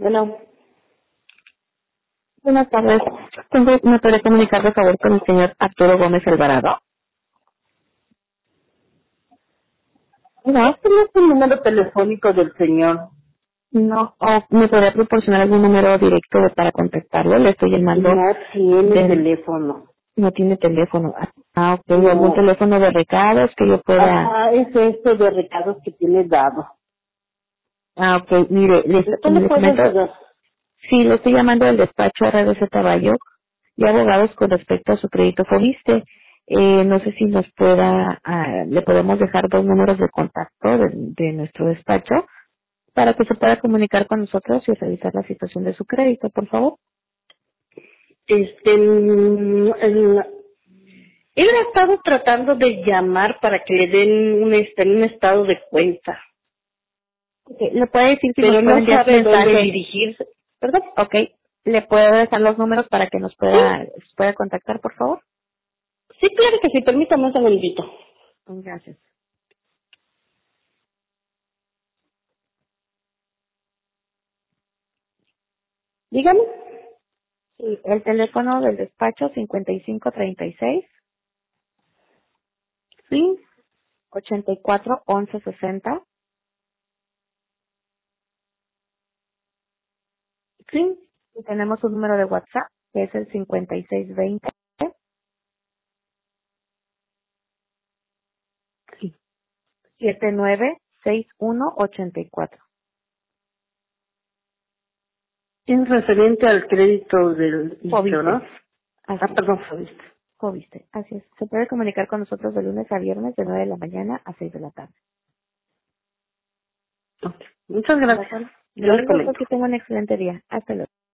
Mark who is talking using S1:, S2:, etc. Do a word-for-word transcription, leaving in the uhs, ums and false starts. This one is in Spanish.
S1: Bueno,
S2: Buenas tardes. Tengo- ¿Me puede comunicar, por favor, con el señor Arturo Gómez Alvarado?
S1: no,
S2: No,
S1: este no es el número telefónico del señor.
S2: no. ¿O me podría proporcionar algún número directo de- para contactarlo? Le estoy llamando
S1: No tiene
S2: del...
S1: teléfono.
S2: No tiene teléfono. Ah, ok. ¿Algún
S1: No.
S2: teléfono de recados que yo pueda...?
S1: Ajá, es esto de recados que tiene dado.
S2: Ah, ok. Mire, le,
S1: ¿En qué le
S2: le
S1: puedo
S2: comento...
S1: ayudar?
S2: Sí, le estoy llamando del despacho R D Z Bayo y abogados con respecto a su crédito Fobiste. Eh, no sé si nos pueda... ah, le podemos dejar dos números de contacto de, de nuestro despacho para que se pueda comunicar con nosotros y revisar la situación de su crédito, por favor.
S1: Este, mm, el- él ha estado tratando de llamar para que le den un, este, un estado de cuenta,
S2: Ok, ¿le puede decir si nos
S1: pero
S2: puede
S1: no
S2: enviar su
S1: sabe dónde
S2: mensaje?
S1: dirigirse. ¿Perdón?
S2: Ok, ¿le puedo dejar los números para que nos
S1: Sí,
S2: pueda, pueda contactar, por favor?
S1: sí, claro que sí, permítame un segundito.
S2: Gracias.
S1: Dígame.
S2: Sí, el teléfono del despacho cincuenta y cinco treinta y seis,
S1: Sí,
S2: ochenta y cuatro once sesenta.
S1: sí.
S2: Y tenemos un número de WhatsApp que es el cincuenta y seis veinte,
S1: Sí.
S2: setenta y nueve sesenta y uno ochenta y cuatro.
S1: Es referente al crédito del dicho, ¿no?
S2: Fobiste.
S1: Ah,
S2: Así es.
S1: perdón, Fabista.
S2: Fobiste. Así es. Se puede comunicar con nosotros de lunes a viernes de nueve de la mañana a seis de la tarde.
S1: Ok. Muchas
S2: ¿De
S1: gracias.
S2: acuerdo?
S1: Yo le
S2: Gracias a
S1: comento.
S2: todos, que tengan un excelente día. Hasta luego.